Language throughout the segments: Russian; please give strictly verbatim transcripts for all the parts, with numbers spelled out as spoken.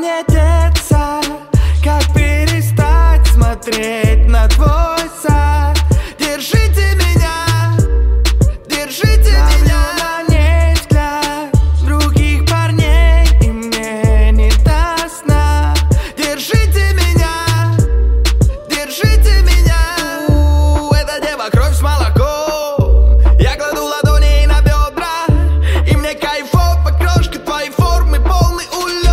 мне деться? Как перестать смотреть на твой сад? Держите меня, держите меня. На ней взгляд других парней, и мне не до сна. Держите меня, держите меня. У, эта дева кровь с молоком. Я кладу ладони на бедра, и мне кайфово, крошка твоей формы полный улет.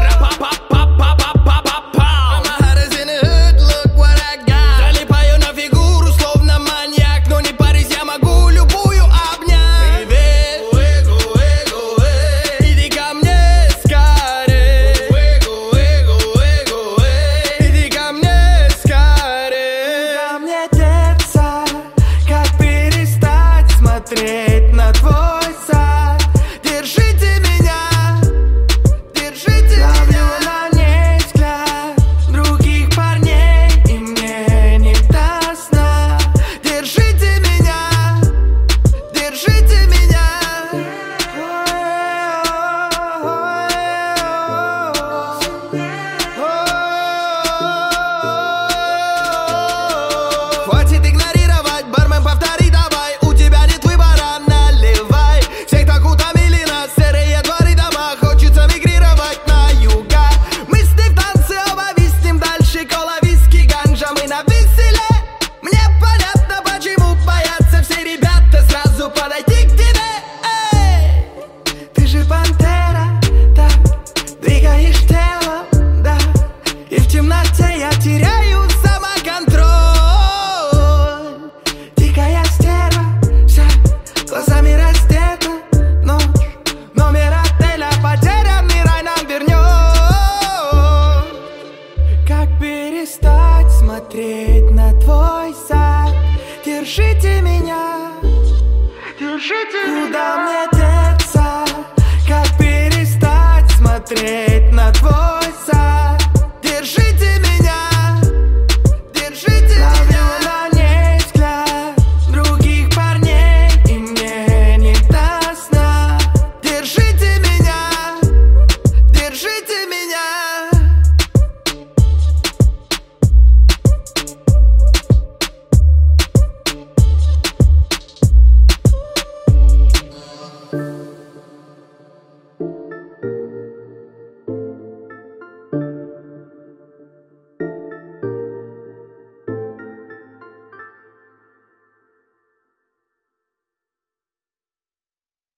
Залипаю на фигуру, словно маньяк, но не парись, я могу любую обнять. Привет, иди ко мне скорей. Иди ко мне скорей. Куда мне деться? Как перестать смотреть на твой сад? Держите меня, держите меня. На ней взгляд других парней, и мне не до сна. Держите меня, держите меня. Хватит игнорировать, бармен, повтори давай. У тебя нет выбора, наливай. Всех так утомили нас серые дворы дома. Хочется мигрировать на юга. Мы с ней в танце оба виснем дальше. Кола, виски, ганжа, мы на веселе. Мне понятно, почему боятся все ребята сразу подойти к тебе. Эй! Ты же пантера, да, двигаешь телом, да. И в темноте я теряю самоконтроль. Дикая стерва, вся глазами раздета. Ночь, номер отеля, потерянный рай нам вернет. Как перестать смотреть на твой сад? Держите меня, держите меня. Куда мне